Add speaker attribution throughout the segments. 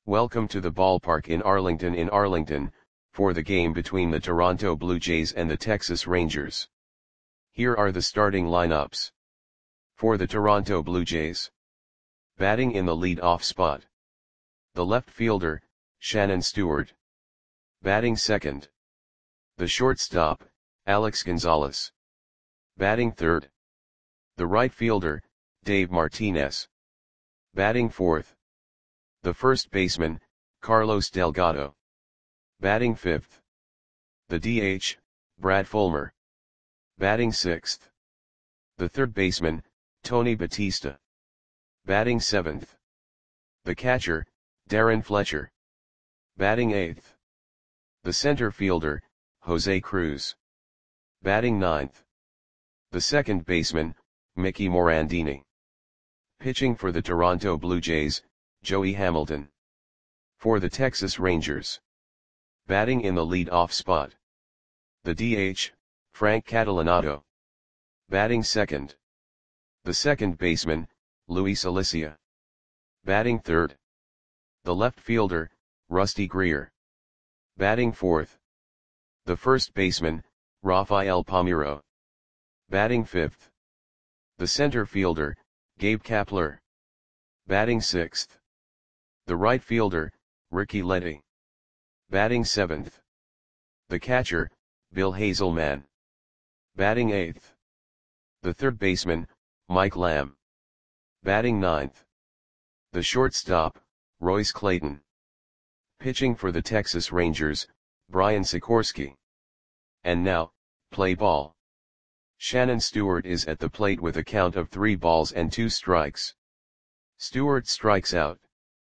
Speaker 1: Welcome to the ballpark in Arlington, for the game between the Toronto Blue Jays and the Texas Rangers. Here are the starting lineups. For the Toronto Blue Jays. Batting in the lead-off spot. The left fielder, Shannon Stewart. Batting second. The shortstop, Alex Gonzalez. Batting third. The right fielder, Dave Martinez. Batting fourth. The first baseman, Carlos Delgado. Batting fifth. The DH, Brad Fulmer. Batting sixth. The third baseman, Tony Batista. Batting seventh. The catcher, Darren Fletcher. Batting eighth. The center fielder, Jose Cruz. Batting ninth. The second baseman, Mickey Morandini. Pitching for the Toronto Blue Jays, Joey Hamilton. For the Texas Rangers. Batting in the lead-off spot. The DH, Frank Catalanotto. Batting second. The second baseman, Luis Alicia. Batting third. The left fielder, Rusty Greer. Batting fourth. The first baseman, Rafael Palmeiro. Batting fifth. The center fielder, Gabe Kapler. Batting sixth. The right fielder, Ricky Letty. Batting seventh. The catcher, Bill Hazelman. Batting eighth. The third baseman, Mike Lamb. Batting ninth. The shortstop, Royce Clayton. Pitching for the Texas Rangers, Brian Sikorsky. And now, play ball. Shannon Stewart is at the plate with a count of 3 balls and 2 strikes. Stewart strikes out.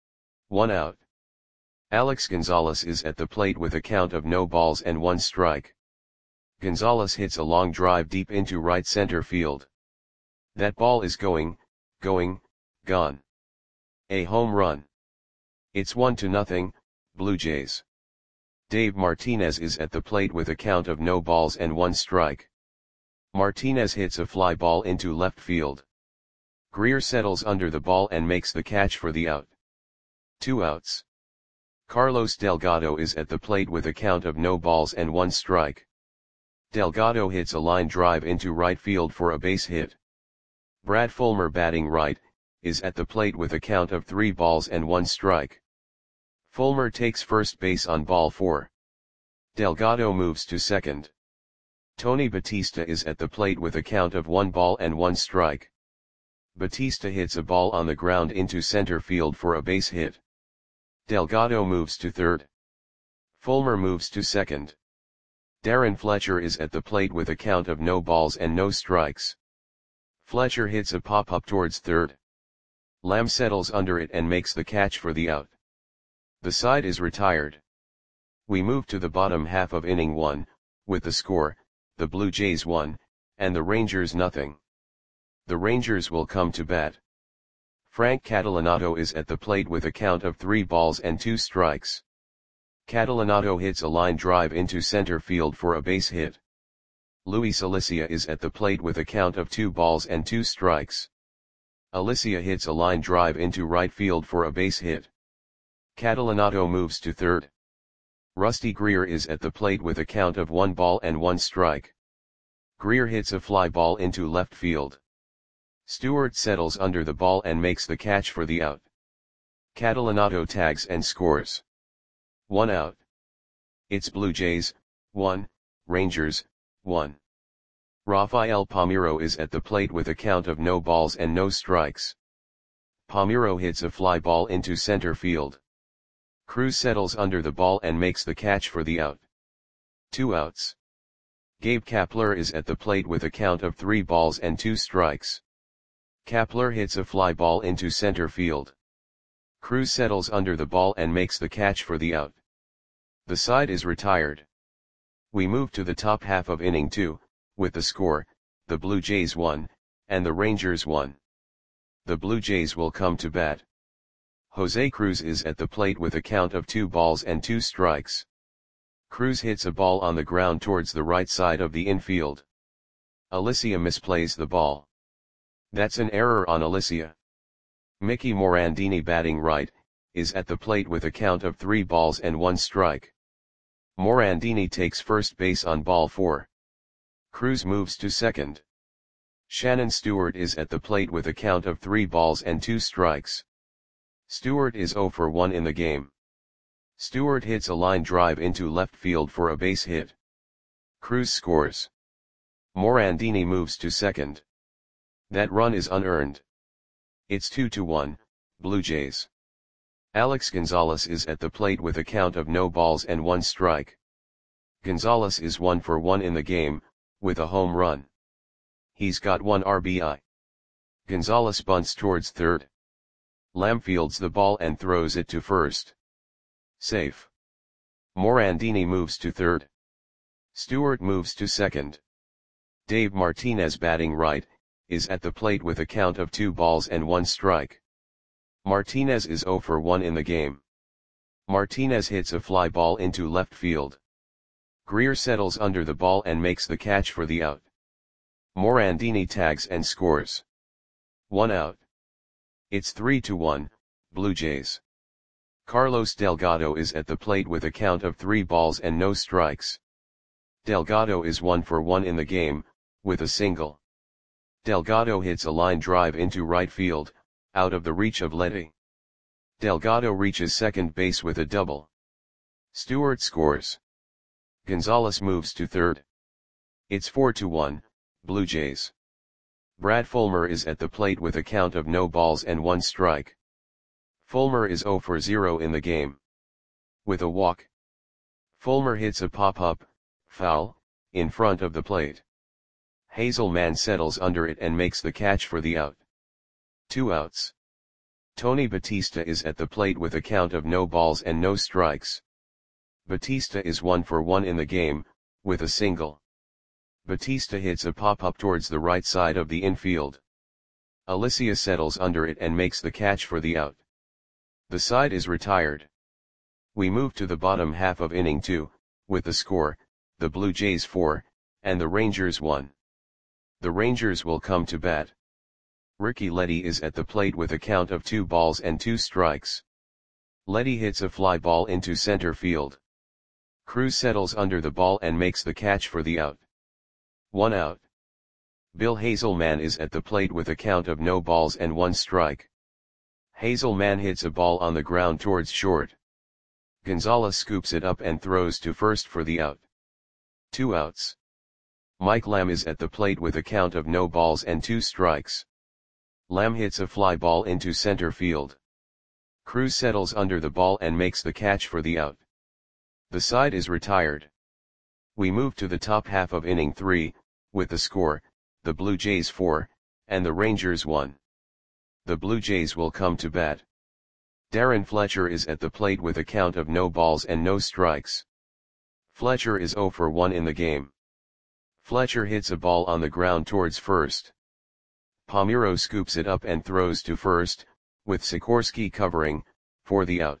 Speaker 1: 1 out. Alex Gonzalez is at the plate with a count of no balls and 1 strike. Gonzalez hits a long drive deep into right center field. That ball is gone. A home run. It's 1-0, Blue Jays. Dave Martinez is at the plate with a count of no balls and 1 strike. Martinez hits a fly ball into left field. Greer settles under the ball and makes the catch for the out. 2 outs. Carlos Delgado is at the plate with a count of no balls and 1 strike. Delgado hits a line drive into right field for a base hit. Brad Fulmer, batting right, is at the plate with a count of 3 balls and 1 strike. Fulmer takes first base on ball 4. Delgado moves to second. Tony Batista is at the plate with a count of 1 ball and 1 strike. Batista hits a ball on the ground into center field for a base hit. Delgado moves to third. Fulmer moves to second. Darren Fletcher is at the plate with a count of no balls and no strikes. Fletcher hits a pop-up towards third. Lamb settles under it and makes the catch for the out. The side is retired. We move to the bottom half of inning 1, with the score, the Blue Jays 1, and the Rangers 0. The Rangers will come to bat. Frank Catalanotto is at the plate with a count of 3 balls and 2 strikes. Catalanotto hits a line drive into center field for a base hit. Luis Alicia is at the plate with a count of 2 balls and 2 strikes. Alicia hits a line drive into right field for a base hit. Catalanotto moves to third. Rusty Greer is at the plate with a count of 1 ball and 1 strike. Greer hits a fly ball into left field. Stewart settles under the ball and makes the catch for the out. Catalanotto tags and scores. 1 out. It's Blue Jays 1, Rangers 1. Rafael Palmeiro is at the plate with a count of no balls and no strikes. Palmeiro hits a fly ball into center field. Cruz settles under the ball and makes the catch for the out. 2 outs. Gabe Kapler is at the plate with a count of 3 balls and 2 strikes. Kapler hits a fly ball into center field. Cruz settles under the ball and makes the catch for the out. The side is retired. We move to the top half of inning 2, with the score, the Blue Jays 1, and the Rangers 1. The Blue Jays will come to bat. Jose Cruz is at the plate with a count of 2 balls and 2 strikes. Cruz hits a ball on the ground towards the right side of the infield. Alicia misplays the ball. That's an error on Alicia. Mickey Morandini, batting right, is at the plate with a count of 3 balls and 1 strike. Morandini takes first base on ball 4. Cruz moves to second. Shannon Stewart is at the plate with a count of 3 balls and 2 strikes. Stewart is 0 for 1 in the game. Stewart hits a line drive into left field for a base hit. Cruz scores. Morandini moves to second. That run is unearned. It's 2-1, Blue Jays. Alex Gonzalez is at the plate with a count of no balls and 1 strike. Gonzalez is 1 for 1 in the game, with a home run. He's got 1 RBI. Gonzalez bunts towards third. Lamb fields the ball and throws it to first. Safe. Morandini moves to third. Stewart moves to second. Dave Martinez, batting right, is at the plate with a count of 2 balls and 1 strike. Martinez is 0 for 1 in the game. Martinez hits a fly ball into left field. Greer settles under the ball and makes the catch for the out. Morandini tags and scores. 1 out. It's 3-1, Blue Jays. Carlos Delgado is at the plate with a count of 3 balls and no strikes. Delgado is 1 for 1 in the game, with a single. Delgado hits a line drive into right field, out of the reach of Letty. Delgado reaches second base with a double. Stewart scores. Gonzalez moves to third. It's 4-1, Blue Jays. Brad Fulmer is at the plate with a count of no balls and 1 strike. Fulmer is 0 for 0 in the game. With a walk. Fulmer hits a pop-up, foul, in front of the plate. Hazelman settles under it and makes the catch for the out. 2 outs. Tony Batista is at the plate with a count of no balls and no strikes. Batista is 1 for 1 in the game, with a single. Batista hits a pop-up towards the right side of the infield. Alicia settles under it and makes the catch for the out. The side is retired. We move to the bottom half of inning 2, with the score, the Blue Jays 4, and the Rangers 1. The Rangers will come to bat. Ricky Letty is at the plate with a count of 2 balls and 2 strikes. Letty hits a fly ball into center field. Cruz settles under the ball and makes the catch for the out. 1 out. Bill Hazelman is at the plate with a count of no balls and 1 strike. Hazelman hits a ball on the ground towards short. Gonzalez scoops it up and throws to first for the out. 2 outs. Mike Lamb is at the plate with a count of no balls and 2 strikes. Lamb hits a fly ball into center field. Cruz settles under the ball and makes the catch for the out. The side is retired. We move to the top half of inning 3, with the score, the Blue Jays 4, and the Rangers 1. The Blue Jays will come to bat. Darren Fletcher is at the plate with a count of no balls and no strikes. Fletcher is 0 for 1 in the game. Fletcher hits a ball on the ground towards first. Palmeiro scoops it up and throws to first, with Sikorsky covering, for the out.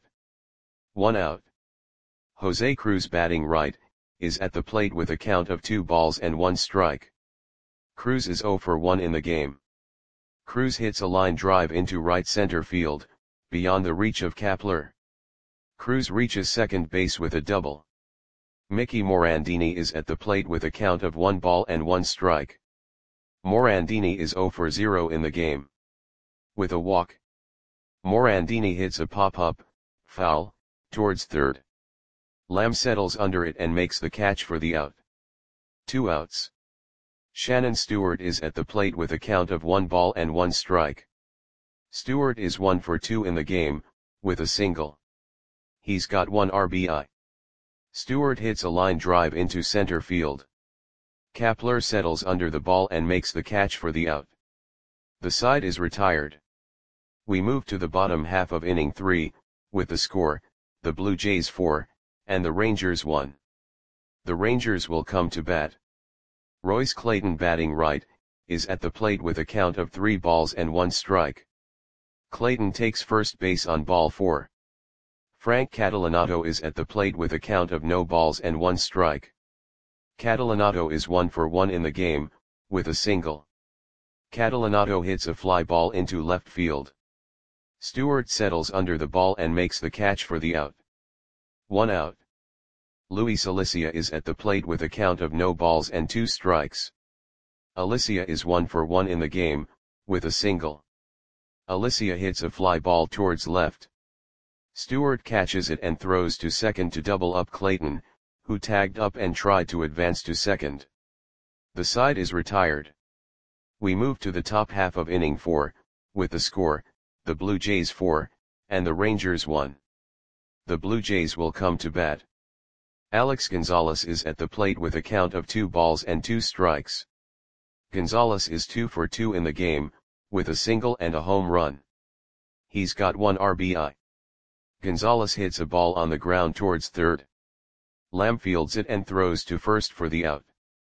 Speaker 1: 1 out. Jose Cruz, batting right, is at the plate with a count of 2 balls and 1 strike. Cruz is 0 for 1 in the game. Cruz hits a line drive into right center field, beyond the reach of Kapler. Cruz reaches second base with a double. Mickey Morandini is at the plate with a count of 1 ball and 1 strike. Morandini is 0 for 0 in the game. With a walk. Morandini hits a pop-up, foul, towards third. Lamb settles under it and makes the catch for the out. 2 outs. Shannon Stewart is at the plate with a count of 1 ball and 1 strike. Stewart is 1 for 2 in the game, with a single. He's got 1 RBI. Stewart hits a line drive into center field. Kapler settles under the ball and makes the catch for the out. The side is retired. We move to the bottom half of inning 3, with the score, the Blue Jays 4, and the Rangers 1. The Rangers will come to bat. Royce Clayton, batting right, is at the plate with a count of 3 balls and 1 strike. Clayton takes first base on ball 4. Frank Catalanato is at the plate with a count of no balls and 1 strike. Catalanato is 1 for 1 in the game, with a single. Catalanato hits a fly ball into left field. Stewart settles under the ball and makes the catch for the out. 1 out. Luis Alicia is at the plate with a count of no balls and 2 strikes. Alicia is 1 for 1 in the game, with a single. Alicia hits a fly ball towards left. Stewart catches it and throws to second to double up Clayton, who tagged up and tried to advance to second. The side is retired. We move to the top half of inning 4, with the score, the Blue Jays 4, and the Rangers 1. The Blue Jays will come to bat. Alex Gonzalez is at the plate with a count of 2 balls and 2 strikes. Gonzalez is 2 for 2 in the game, with a single and a home run. He's got 1 RBI. Gonzalez hits a ball on the ground towards third. Lamb fields it and throws to first for the out.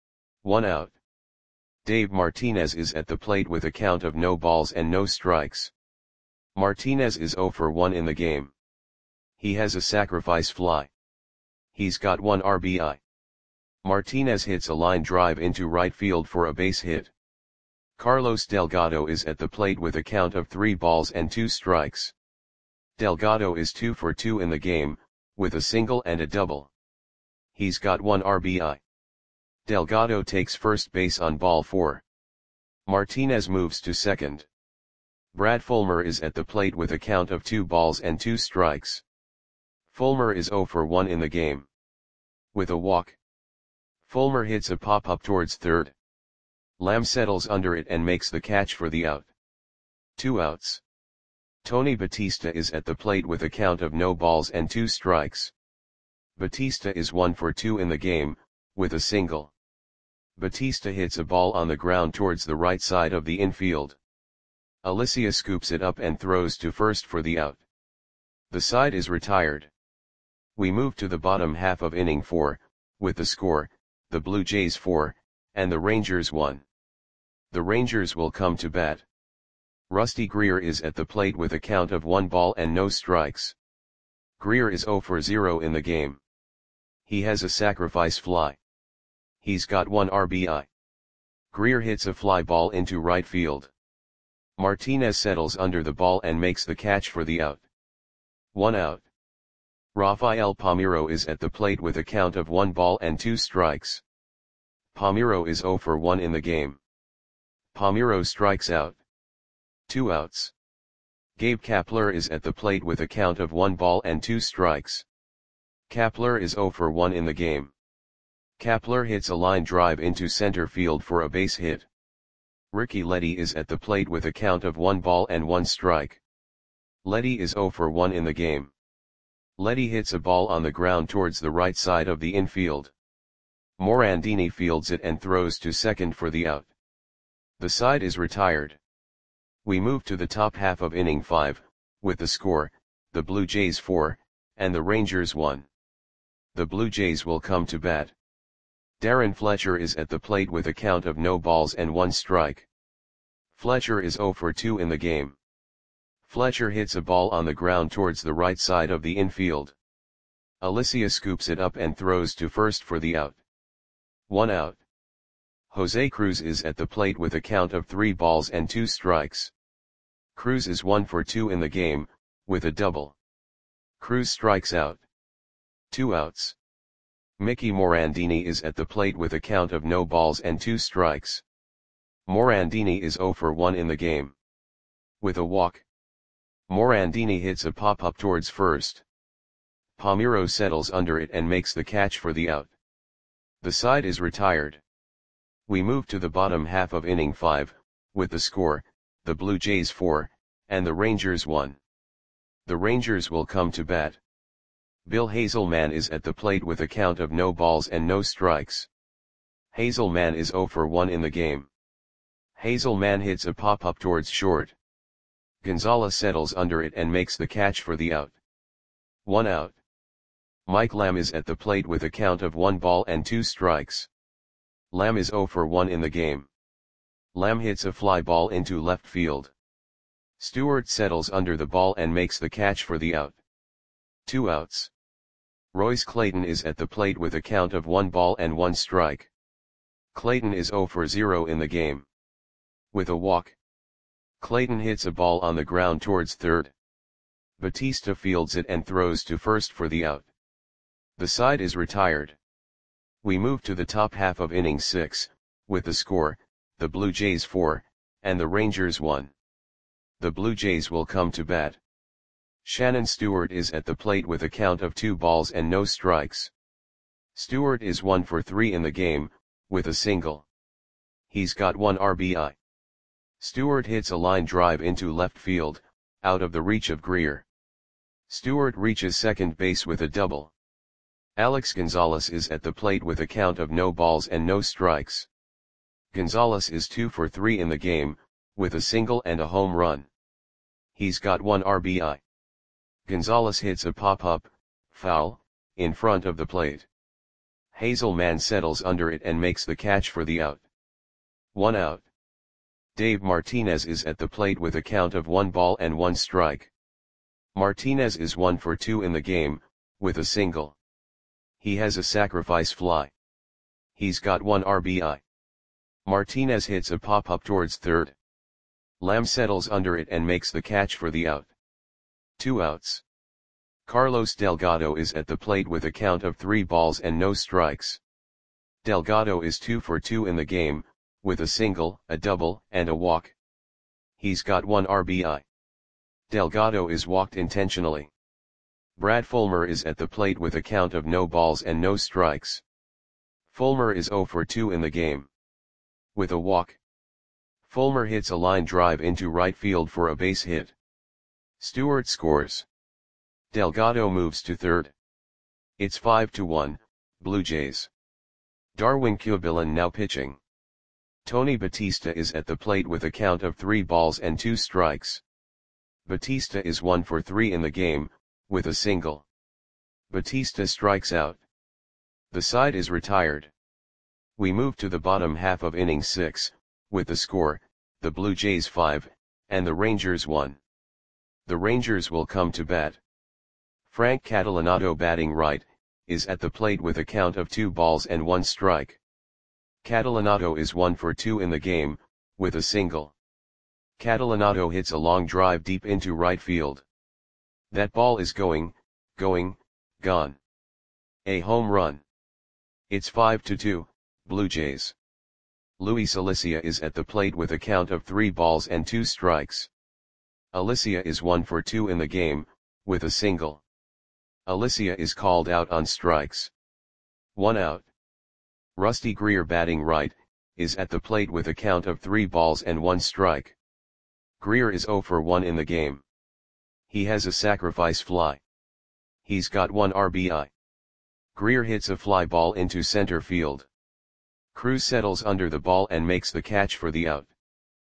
Speaker 1: 1 out. Dave Martinez is at the plate with a count of no balls and no strikes. Martinez is 0 for 1 in the game. He has a sacrifice fly. He's got 1 RBI. Martinez hits a line drive into right field for a base hit. Carlos Delgado is at the plate with a count of 3 balls and 2 strikes. Delgado is 2 for 2 in the game, with a single and a double. He's got 1 RBI. Delgado takes first base on ball 4. Martinez moves to second. Brad Fulmer is at the plate with a count of 2 balls and 2 strikes. Fulmer is 0 for 1 in the game. With a walk. Fulmer hits a pop-up towards third. Lamb settles under it and makes the catch for the out. 2 outs. Tony Batista is at the plate with a count of no balls and 2 strikes. Batista is 1 for 2 in the game, with a single. Batista hits a ball on the ground towards the right side of the infield. Alicia scoops it up and throws to first for the out. The side is retired. We move to the bottom half of inning 4, with the score, the Blue Jays 4, and the Rangers 1. The Rangers will come to bat. Rusty Greer is at the plate with a count of 1 ball and no strikes. Greer is 0 for 0 in the game. He has a sacrifice fly. He's got 1 RBI. Greer hits a fly ball into right field. Martinez settles under the ball and makes the catch for the out. 1 out. Rafael Palmeiro is at the plate with a count of 1 ball and 2 strikes. Palmeiro is 0 for 1 in the game. Palmeiro strikes out. 2 outs. Gabe Kapler is at the plate with a count of 1 ball and 2 strikes. Kapler is 0 for 1 in the game. Kapler hits a line drive into center field for a base hit. Ricky Leddy is at the plate with a count of 1 ball and 1 strike. Leddy is 0 for 1 in the game. Leddy hits a ball on the ground towards the right side of the infield. Morandini fields it and throws to second for the out. The side is retired. We move to the top half of inning 5, with the score, the Blue Jays 4, and the Rangers 1. The Blue Jays will come to bat. Darren Fletcher is at the plate with a count of no balls and 1 strike. Fletcher is 0 for 2 in the game. Fletcher hits a ball on the ground towards the right side of the infield. Alicia scoops it up and throws to first for the out. 1 out. Jose Cruz is at the plate with a count of 3 balls and 2 strikes. Cruz is 1 for 2 in the game, with a double. Cruz strikes out. 2 outs. Mickey Morandini is at the plate with a count of no balls and 2 strikes. Morandini is 0 for 1 in the game. With a walk. Morandini hits a pop-up towards first. Palmeiro settles under it and makes the catch for the out. The side is retired. We move to the bottom half of inning 5, with the score, the Blue Jays 4, and the Rangers 1. The Rangers will come to bat. Bill Hazelman is at the plate with a count of no balls and no strikes. Hazelman is 0 for 1 in the game. Hazelman hits a pop-up towards short. Gonzalez settles under it and makes the catch for the out. 1 out. Mike Lamb is at the plate with a count of 1 ball and 2 strikes. Lamb is 0 for 1 in the game. Lamb hits a fly ball into left field. Stewart settles under the ball and makes the catch for the out. 2 outs. Royce Clayton is at the plate with a count of 1 ball and 1 strike. Clayton is 0 for 0 in the game. With a walk. Clayton hits a ball on the ground towards third. Batista fields it and throws to first for the out. The side is retired. We move to the top half of inning 6, with the score, the Blue Jays 4, and the Rangers 1. The Blue Jays will come to bat. Shannon Stewart is at the plate with a count of 2 balls and no strikes. Stewart is 1 for 3 in the game, with a single. He's got 1 RBI. Stewart hits a line drive into left field, out of the reach of Greer. Stewart reaches second base with a double. Alex Gonzalez is at the plate with a count of no balls and no strikes. Gonzalez is 2 for 3 in the game, with a single and a home run. He's got 1 RBI. Gonzalez hits a pop-up, foul, in front of the plate. Hazelman settles under it and makes the catch for the out. 1 out. Dave Martinez is at the plate with a count of 1 ball and 1 strike. Martinez is 1 for 2 in the game, with a single. He has a sacrifice fly. He's got 1 RBI. Martinez hits a pop-up towards third. Lamb settles under it and makes the catch for the out. 2 outs. Carlos Delgado is at the plate with a count of 3 balls and no strikes. Delgado is 2 for 2 in the game, with a single, a double, and a walk. He's got 1 RBI. Delgado is walked intentionally. Brad Fulmer is at the plate with a count of no balls and no strikes. Fulmer is 0 for 2 in the game. With a walk. Fulmer hits a line drive into right field for a base hit. Stewart scores. Delgado moves to third. It's 5-1, Blue Jays. Darwin Cubillan now pitching. Tony Batista is at the plate with a count of 3 balls and 2 strikes. Batista is 1 for 3 in the game, with a single. Batista strikes out. The side is retired. We move to the bottom half of inning 6, with the score, the Blue Jays 5, and the Rangers 1. The Rangers will come to bat. Frank Catalanotto batting right, is at the plate with a count of 2 balls and 1 strike. Catalanotto is 1 for 2 in the game, with a single. Catalanotto hits a long drive deep into right field. That ball is gone. A home run. It's 5-2, Blue Jays. Luis Alicia is at the plate with a count of 3 balls and 2 strikes. Alicia is 1 for 2 in the game, with a single. Alicia is called out on strikes. 1 out. Rusty Greer batting right, is at the plate with a count of 3 balls and 1 strike. Greer is 0 for 1 in the game. He has a sacrifice fly. He's got 1 RBI. Greer hits a fly ball into center field. Cruz settles under the ball and makes the catch for the out.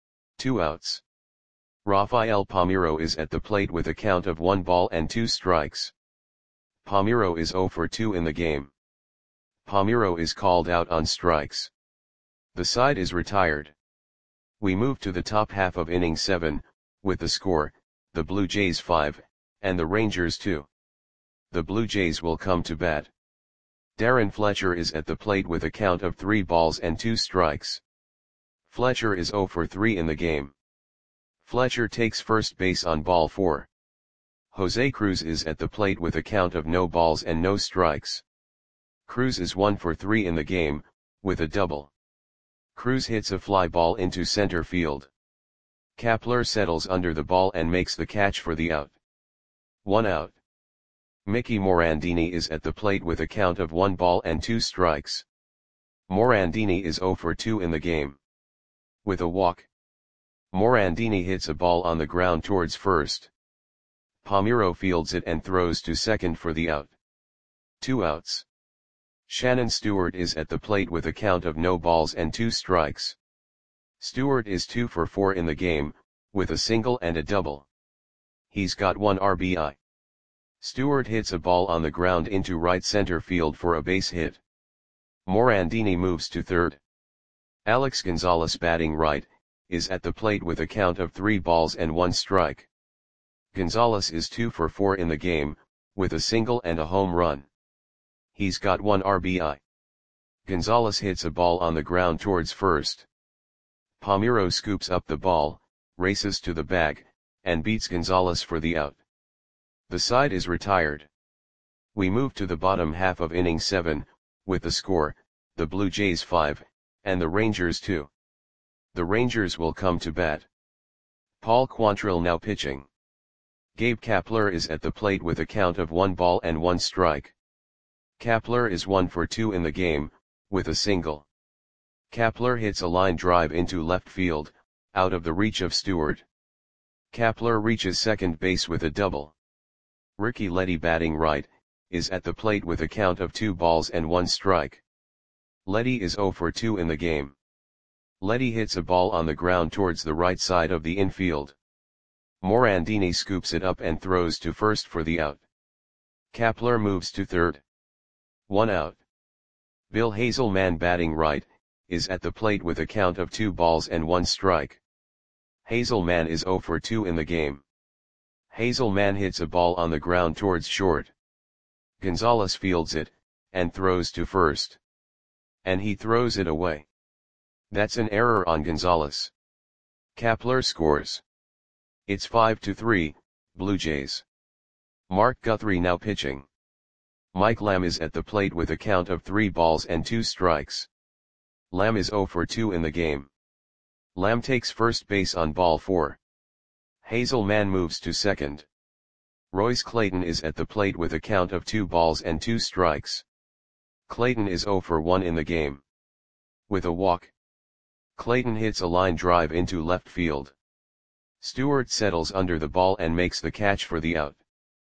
Speaker 1: 2 outs. Rafael Palmeiro is at the plate with a count of 1 ball and 2 strikes. Palmeiro is 0 for 2 in the game. Palmeiro is called out on strikes. The side is retired. We move to the top half of inning 7, with the score, the Blue Jays 5, and the Rangers 2. The Blue Jays will come to bat. Darren Fletcher is at the plate with a count of 3 balls and 2 strikes. Fletcher is 0 for 3 in the game. Fletcher takes first base on ball 4. Jose Cruz is at the plate with a count of no balls and no strikes. Cruz is 1 for 3 in the game, with a double. Cruz hits a fly ball into center field. Kapler settles under the ball and makes the catch for the out. 1 out. Mickey Morandini is at the plate with a count of 1 ball and 2 strikes. Morandini is 0 for 2 in the game. With a walk. Morandini hits a ball on the ground towards first. Palmeiro fields it and throws to second for the out. 2 outs. Shannon Stewart is at the plate with a count of no balls and 2 strikes. Stewart is 2 for 4 in the game, with a single and a double. He's got 1 RBI. Stewart hits a ball on the ground into right center field for a base hit. Morandini moves to third. Alex Gonzalez batting right, is at the plate with a count of 3 balls and 1 strike. Gonzalez is 2 for 4 in the game, with a single and a home run. He's got 1 RBI. Gonzalez hits a ball on the ground towards first. Palmeiro scoops up the ball, races to the bag, and beats Gonzalez for the out. The side is retired. We move to the bottom half of inning 7, with the score, the Blue Jays 5, and the Rangers 2. The Rangers will come to bat. Paul Quantrill now pitching. Gabe Kapler is at the plate with a count of 1 ball and 1 strike. Kapler is 1 for 2 in the game, with a single. Kapler hits a line drive into left field, out of the reach of Stewart. Kapler reaches second base with a double. Ricky Leddy batting right, is at the plate with a count of 2 balls and 1 strike. Leddy is 0 for 2 in the game. Leddy hits a ball on the ground towards the right side of the infield. Morandini scoops it up and throws to first for the out. Kapler moves to third. 1 out. Bill Hazelman batting right, is at the plate with a count of 2 balls and 1 strike. Hazelman is 0 for 2 in the game. Hazelman hits a ball on the ground towards short. Gonzalez fields it, and throws to first. And he throws it away. That's an error on Gonzalez. Kapler scores. It's 5-3, Blue Jays. Mark Guthrie now pitching. Mike Lamb is at the plate with a count of 3 balls and 2 strikes. Lamb is 0 for 2 in the game. Lamb takes first base on ball 4. Hazelman moves to second. Royce Clayton is at the plate with a count of 2 balls and 2 strikes. Clayton is 0 for 1 in the game. With a walk. Clayton hits a line drive into left field. Stewart settles under the ball and makes the catch for the out.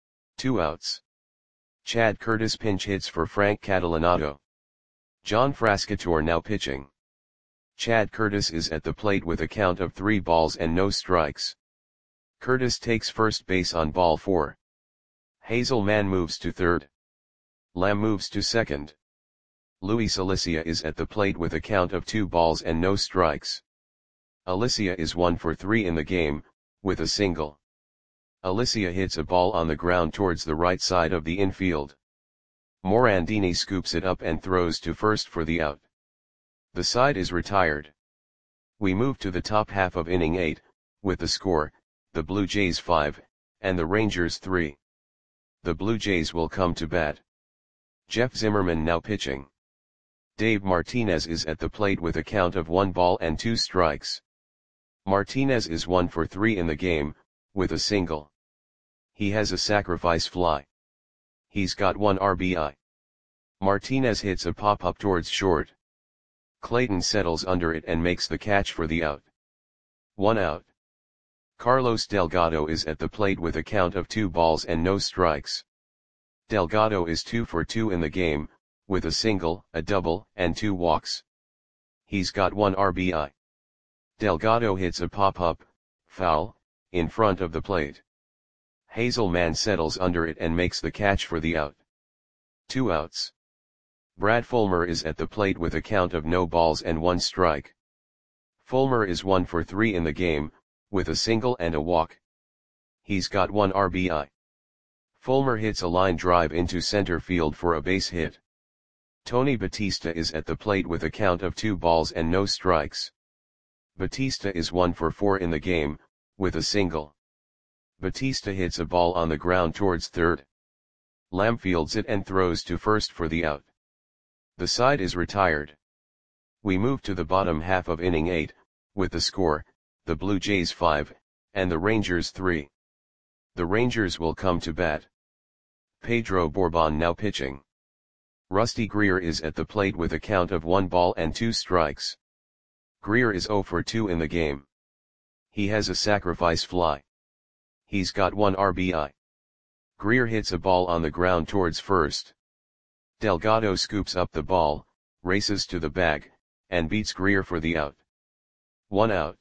Speaker 1: 2 outs. Chad Curtis pinch hits for Frank Catalanotto. John Frascatore now pitching. Chad Curtis is at the plate with a count of 3 balls and no strikes. Curtis takes first base on ball 4. Hazelman moves to third. Lamb moves to second. Luis Alicia is at the plate with a count of 2 balls and no strikes. Alicia is 1 for 3 in the game, with a single. Alicia hits a ball on the ground towards the right side of the infield. Morandini scoops it up and throws to first for the out. The side is retired. We move to the top half of inning 8, with the score, the Blue Jays 5, and the Rangers 3. The Blue Jays will come to bat. Jeff Zimmerman now pitching. Dave Martinez is at the plate with a count of 1 ball and 2 strikes. Martinez is 1 for 3 in the game, with a single. He has a sacrifice fly. He's got 1 RBI. Martinez hits a pop-up towards short. Clayton settles under it and makes the catch for the out. 1 out. Carlos Delgado is at the plate with a count of 2 balls and no strikes. Delgado is 2 for 2 in the game, with a single, a double, and 2 walks. He's got 1 RBI. Delgado hits a pop-up, foul, in front of the plate. Hazelman settles under it and makes the catch for the out. 2 outs. Brad Fulmer is at the plate with a count of no balls and 1 strike. Fulmer is 1 for 3 in the game, with a single and a walk. He's got 1 RBI. Fulmer hits a line drive into center field for a base hit. Tony Batista is at the plate with a count of 2 balls and no strikes. Batista is 1 for 4 in the game, with a single. Batista hits a ball on the ground towards third. Lamb fields it and throws to first for the out. The side is retired. We move to the bottom half of inning 8, with the score, the Blue Jays 5, and the Rangers 3. The Rangers will come to bat. Pedro Bourbon now pitching. Rusty Greer is at the plate with a count of 1 ball and 2 strikes. Greer is 0 for 2 in the game. He has a sacrifice fly. He's got 1 RBI. Greer hits a ball on the ground towards first. Delgado scoops up the ball, races to the bag, and beats Greer for the out. 1 out.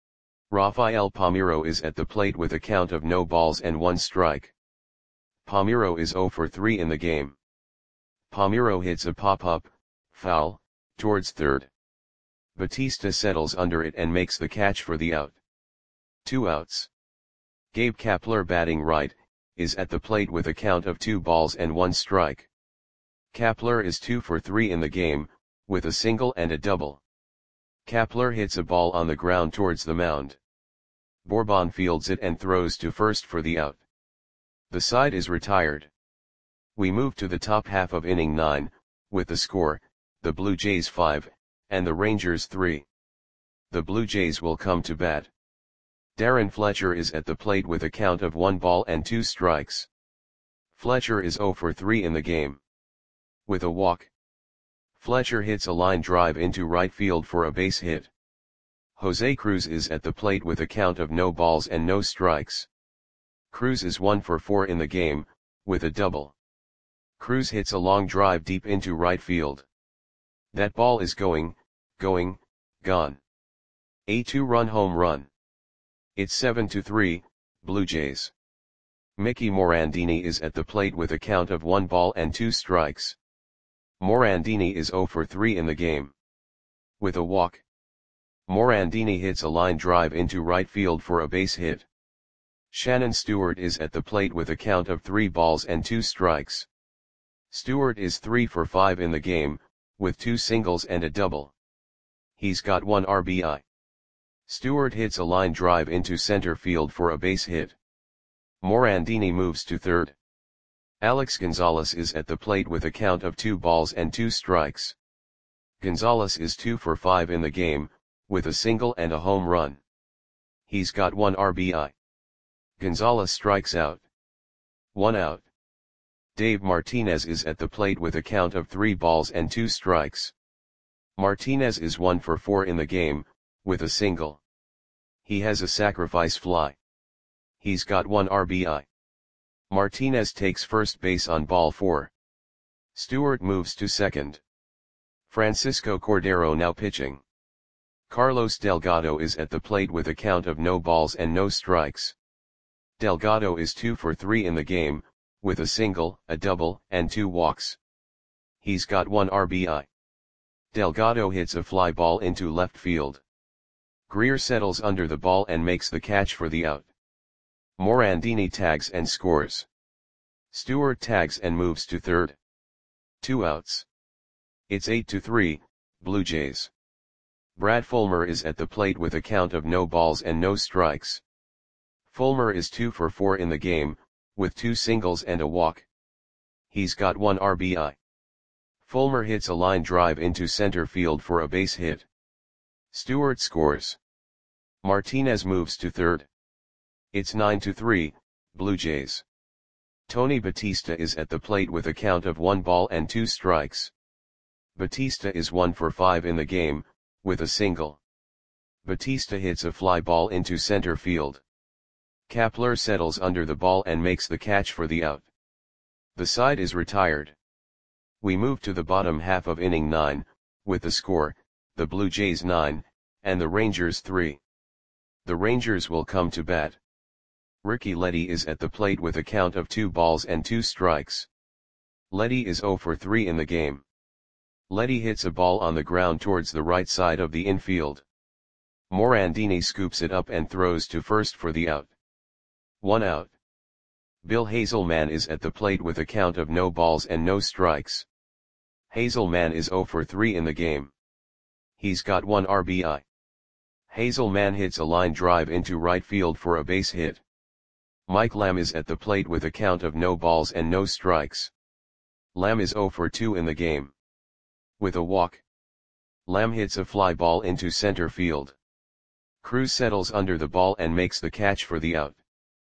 Speaker 1: Rafael Palmeiro is at the plate with a count of no balls and 1 strike. Palmeiro is 0 for 3 in the game. Palmeiro hits a pop-up, foul, towards third. Batista settles under it and makes the catch for the out. 2 outs. Gabe Kapler batting right, is at the plate with a count of 2 balls and 1 strike. Kapler is 2 for 3 in the game, with a single and a double. Kapler hits a ball on the ground towards the mound. Bourbon fields it and throws to first for the out. The side is retired. We move to the top half of inning 9, with the score, the Blue Jays 5, and the Rangers 3. The Blue Jays will come to bat. Darren Fletcher is at the plate with a count of 1 ball and 2 strikes. Fletcher is 0 for 3 in the game. With a walk. Fletcher hits a line drive into right field for a base hit. Jose Cruz is at the plate with a count of no balls and no strikes. Cruz is 1 for 4 in the game, with a double. Cruz hits a long drive deep into right field. That ball is gone. A 2-run home run. It's 7-3, Blue Jays. Mickey Morandini is at the plate with a count of 1 ball and 2 strikes. Morandini is 0 for 3 in the game. With a walk. Morandini hits a line drive into right field for a base hit. Shannon Stewart is at the plate with a count of 3 balls and 2 strikes. Stewart is 3 for 5 in the game, with 2 singles and a double. He's got 1 RBI. Stewart hits a line drive into center field for a base hit. Morandini moves to third. Alex Gonzalez is at the plate with a count of 2 balls and 2 strikes. Gonzalez is 2 for 5 in the game, with a single and a home run. He's got 1 RBI. Gonzalez strikes out. 1 out. Dave Martinez is at the plate with a count of 3 balls and 2 strikes. Martinez is 1 for 4 in the game, with a single. He has a sacrifice fly. He's got 1 RBI. Martinez takes first base on ball 4. Stewart moves to second. Francisco Cordero now pitching. Carlos Delgado is at the plate with a count of no balls and no strikes. Delgado is 2 for 3 in the game, with a single, a double, and 2 walks. He's got 1 RBI. Delgado hits a fly ball into left field. Greer settles under the ball and makes the catch for the out. Morandini tags and scores. Stewart tags and moves to third. 2 outs. It's 8-3, Blue Jays. Brad Fulmer is at the plate with a count of no balls and no strikes. Fulmer is 2 for 4 in the game, with 2 singles and a walk. He's got 1 RBI. Fulmer hits a line drive into center field for a base hit. Stewart scores. Martinez moves to third. It's 9-3, Blue Jays. Tony Batista is at the plate with a count of 1 ball and 2 strikes. Batista is 1 for 5 in the game, with a single. Batista hits a fly ball into center field. Kapler settles under the ball and makes the catch for the out. The side is retired. We move to the bottom half of inning 9, with the score, the Blue Jays 9, and the Rangers 3. The Rangers will come to bat. Ricky Leddy is at the plate with a count of 2 balls and 2 strikes. Leddy is 0 for 3 in the game. Leddy hits a ball on the ground towards the right side of the infield. Morandini scoops it up and throws to first for the out. 1 out. Bill Hazelman is at the plate with a count of no balls and no strikes. Hazelman is 0 for 3 in the game. He's got 1 RBI. Hazelman hits a line drive into right field for a base hit. Mike Lamb is at the plate with a count of no balls and no strikes. Lamb is 0 for 2 in the game. With a walk. Lamb hits a fly ball into center field. Cruz settles under the ball and makes the catch for the out.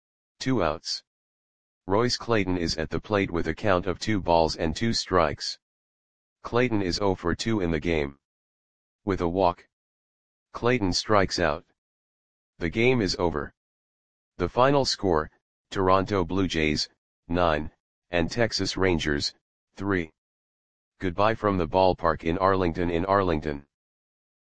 Speaker 1: 2 outs. Royce Clayton is at the plate with a count of 2 balls and 2 strikes. Clayton is 0 for 2 in the game. With a walk. Clayton strikes out. The game is over. The final score, Toronto Blue Jays, 9, and Texas Rangers, 3. Goodbye from the ballpark in Arlington.